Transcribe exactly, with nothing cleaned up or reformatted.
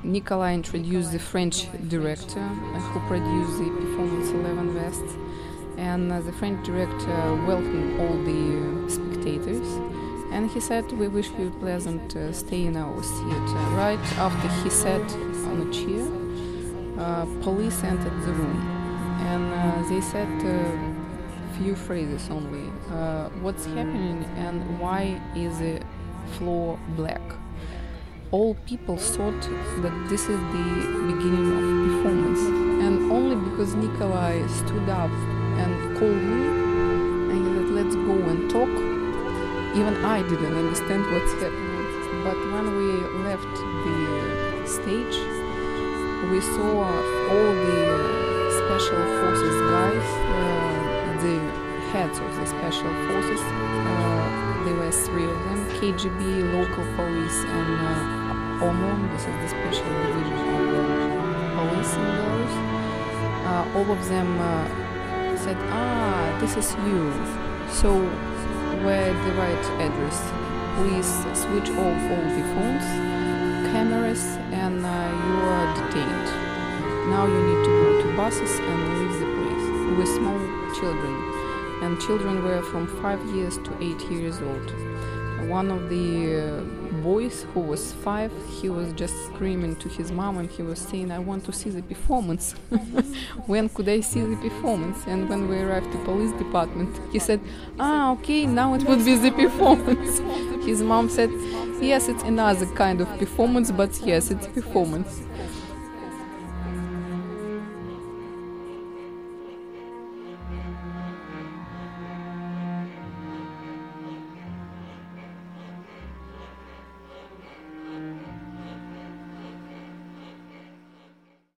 Nikolai introduced the French director uh, who produced the performance Eleven Vests, and uh, the French director welcomed all the uh, spectators, and he said, "We wish you a pleasant uh, stay in our theater." Right after he sat on a chair, uh, police entered the room, and uh, they said a few phrases only. Uh, what's happening and why is the floor black? All people thought that this is the beginning of performance, and only because Nikolai stood up and called me and he said, "Let's go and talk," even I didn't understand what's happening. But when we left the stage, we saw all the special forces guys, uh, the heads of the special forces. Uh, there were three of them: K G B, local police, and uh, O M O N. This is the special division of the police in Belarus. Uh, all of them uh, said, "Ah, this is you. So we're at the right address. Please switch off all the phones, cameras, and uh, you are detained. Now you need to go to buses and leave the place." With small children, and children were from five years to eight years old. One of the uh, boys who was five, he was just screaming to his mom, and he was saying, "I want to see the performance." When could I see the performance? And when we arrived to police department, he said, "Ah, okay, now it would be the performance." His mom said, "Yes, it's another kind of performance, but yes, it's performance."